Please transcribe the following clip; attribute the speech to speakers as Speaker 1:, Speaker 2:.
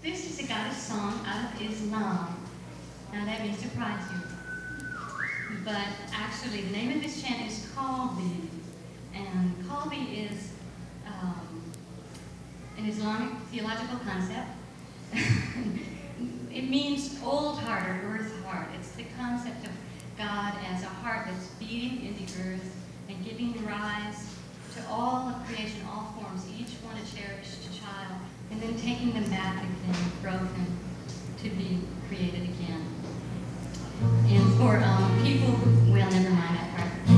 Speaker 1: This is a goddess song out of Islam. Now that may surprise you. But actually, the name of this chant is Qalbi. And Qalbi is an Islamic theological concept. It means old heart or earth heart. It's the concept of God as a heart that's beating in the earth and giving rise to all of creation, all forms, each one a cherished child, and then taking them back again, broken, to be created again. And for people who, well, never mind that part.